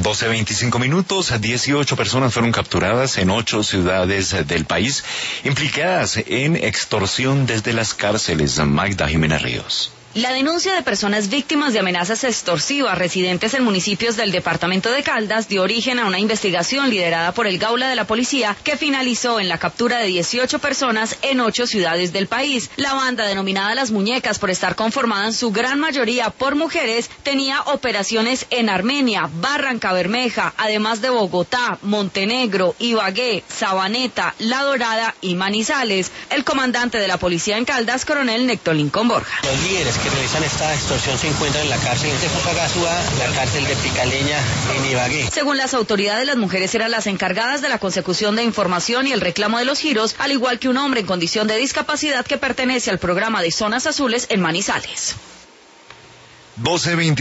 12:25, 18 personas fueron capturadas en 8 ciudades del país, implicadas en extorsión desde las cárceles. Magda Jiménez Ríos. La denuncia de personas víctimas de amenazas extorsivas residentes en municipios del departamento de Caldas dio origen a una investigación liderada por el Gaula de la Policía que finalizó en la captura de 18 personas en 8 ciudades del país. La banda, denominada Las Muñecas por estar conformada en su gran mayoría por mujeres, tenía operaciones en Armenia, Barrancabermeja, además de Bogotá, Montenegro, Ibagué, Sabaneta, La Dorada y Manizales. El comandante de la policía en Caldas, coronel Néctor Lincoln Borja. Los líderes que realizan esta extorsión se encuentran en la cárcel de Fusagasugá, la cárcel de Picaleña en Ibagué. Según las autoridades, las mujeres eran las encargadas de la consecución de información y el reclamo de los giros, al igual que un hombre en condición de discapacidad que pertenece al programa de Zonas Azules en Manizales. 12:20